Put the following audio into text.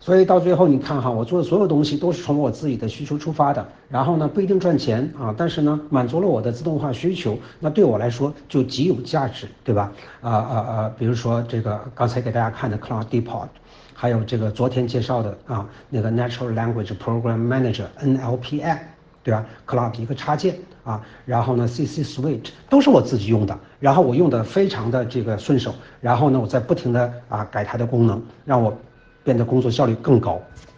所以到最后你看哈，我做的所有东西都是从我自己的需求出发的，然后呢不一定赚钱啊，但是呢满足了我的自动化需求，那对我来说就极有价值，对吧？比如说这个刚才给大家看的 Cloud Depot，还有这个昨天介绍的啊那个 Natural Language Program Manager NLPM，对吧 ？Cloud 一个插件啊，然后呢 CC Suite 都是我自己用的，然后我用的非常的这个顺手，然后呢我在不停的改它的功能，让我变得工作效率更高。